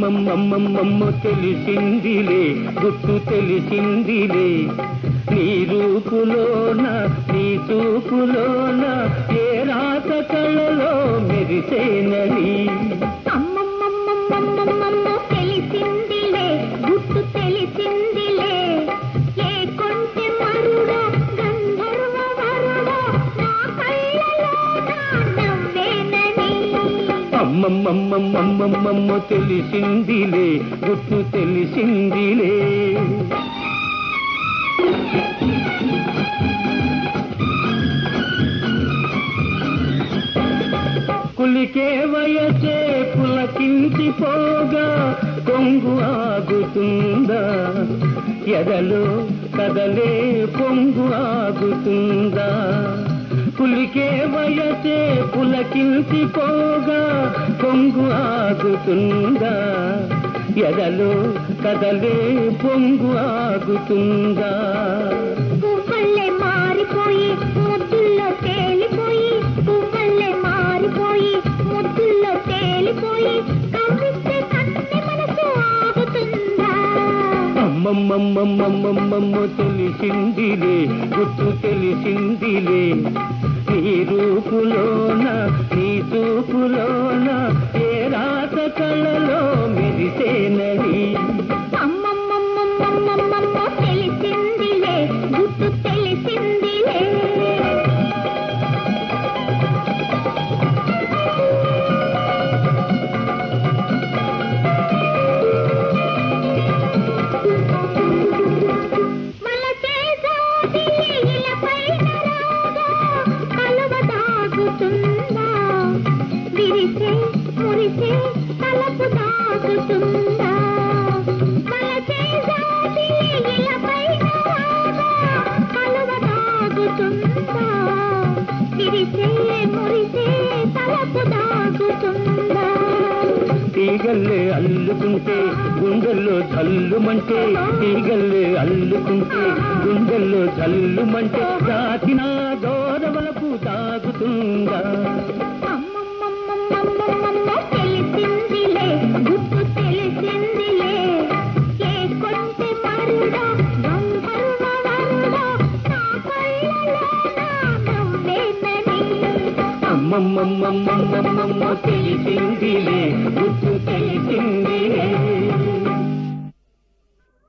అమ్మమ్మమ్మమ్మమ్మమ్మ తెలిసిందిలే గుట్టు తెలిసిందిలే నీ రూపులోన నీ చూపులోన ఏ రాత కళలో మెరిసేనని అమ్మమ్మమ్మమ్మమ్మమ్మ తెలిసిందిలే గుట్టు తెలిసిందిలే ఏ కొంచె మరుడో గంధర్వ వరుడో నా కళ్ళలోన నవ్వేనని అమ్మమ్మమ్మమ్మమ్మమ్మ తెలిసిందిలే గుట్టు తెలిసిందిలే కులికే వయసే పులకించిపోగా కొంగు ఆగుతుందా ఎదలో కదలే పొంగు ఆగుతుందా కులికే వయసే పులకించిపోగా కొంగు ఆగుతుందా ఎదలో కదలే పొంగు ఆగుతుందా పువ్వుల్లే మారిపోయి ముద్దుల్లో తేలిపోయి పువ్వుల్లే మారిపోయి ముద్దుల్లో తేలిపోయి కవ్విస్తే కన్నె మనసు ఆగుతుందా అమ్మమ్మమ్మమ్మమ్మమ్మ తెలిసిందిలే గుట్టు తెలిసిందిలే నీ రూపులోన నీ చూపులోన ఏ రాత కళలో మెరిసేనని అమ్మమ్మమ్మమ్మమ్మమ్మ తెలిసిందిలే గుట్టు తెలిసిందిలే విరిసే మురిసే తలపు దాగుతుందా వలసే జాతి ఇలపైన కలువ దాగుతుందా విరిసే మురిసే తలపు దాగుతుందా తీగల్లే అల్లుకుంటే గుండెల్లో జల్లుమంటే తీగల్లే అల్లుకుంటే గుండెల్లో జల్లుమంటే దాచిన గౌరవలకు తాగుతుందా అమ్మమ్మమ్మమ్మమ్మమ్మ తెలిసిందిలే గుట్టు తెలిసిందిలే ఏ కొంచె మరుడో గంధర్వ వరుడో నా కళ్ళలోన నవ్వేనని అమ్మమ్మమ్మమ్మమ్మమ్మ తెలిసిందిలే